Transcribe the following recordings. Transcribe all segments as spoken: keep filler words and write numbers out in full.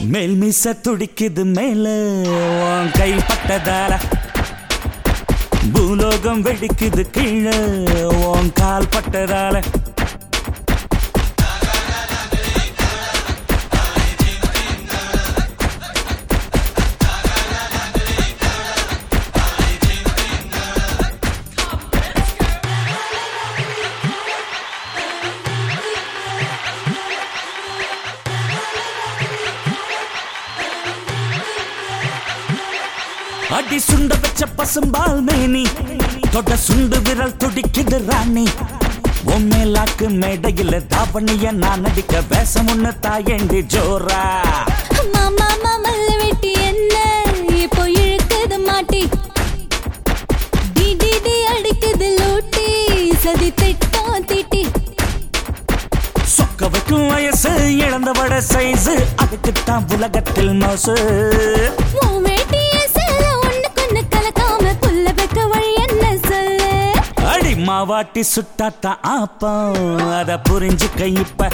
மேல் மீச துடிக்குது மேல உன் கை பட்டதால பூலோகம் வெடிக்குது கீழே உன் கால் பட்டதால அடி சுண்ட வச்ச பசும்பால் மேனி தொட சுண்டு விரல் துடிக்குது ராணி உண்மையிலாக்கு மேடையில் தாவணிய நான் நடிக்க வேஷம் ஒண்ணு தாயண்டி ஜோரா மாமா மாமல்ல வெட்டி என்ன இப்போ இழுக்குது மாட்டி டி டி டி அடிக்குது லூட்டி சதி திட்டம் தீட்டி சொக்க வைக்கும் வயசு இழந்த வட சைஸு அதுக்குத்தான் உலகத்தில் மோசு மாவாட்டி சுட்டாத்தான் ஆப்பம் அத புரிஞ்சு கைப்ப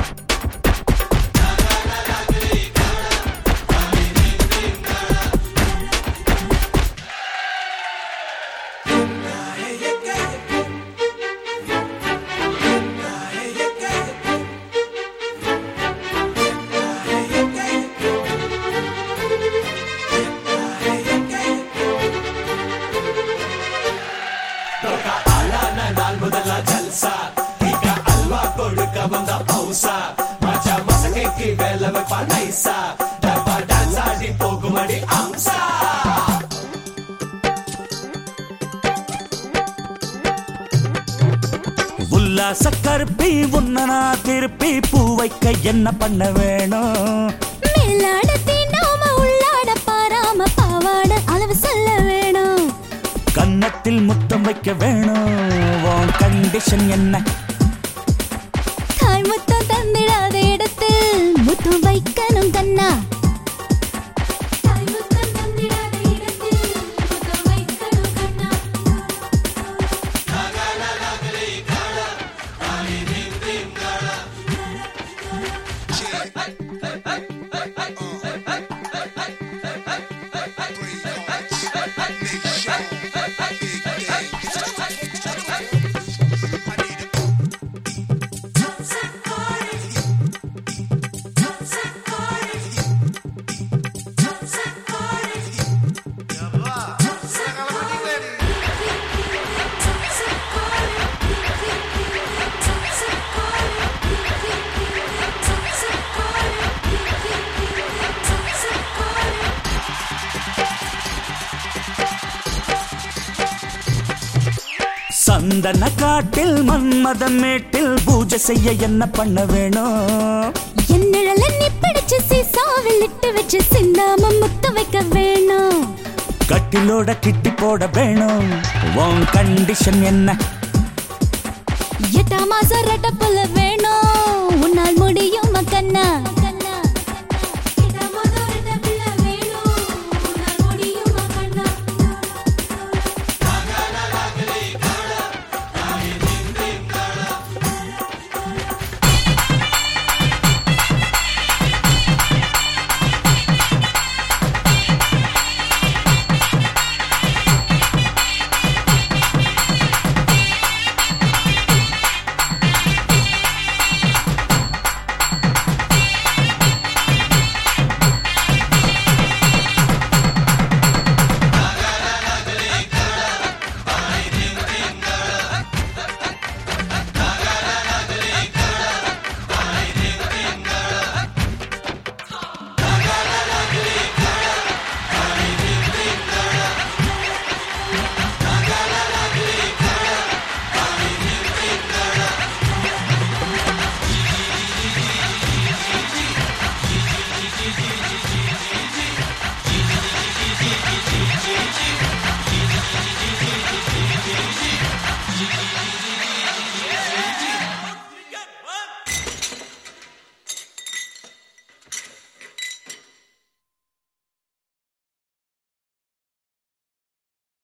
உல்லாச கருப்பி உன்னனா திருப்பி பூ வைக்க என்ன பண்ண வேணும் மேலாட தீண்டாம உள்ளாட பாராம பாவாட அளவு சொல்ல வேணும் கன்னத்தில் முத்தம் வைக்க வேணும் உன் கண்டிஷன் என்ன தாய் முத்தம் தந்திடாத இடத்தில் முத்தம் வைக்கணும் கண்ணா சந்தன காட்டில் மன்மதன் மேட்டில் பூஜை செய்ய என்ன பண்ண வேணும் என்னழல நீ பிடிச்சு சீசாவில் இட்டு வச்சு சிந்தாம முத்த வைக்க வேணும் கட்டிலோட கிட்டி போட வேணும் உன் கண்டிஷன் என்ன எட்டா மாசம் ரெட்ட புள்ள வேணும்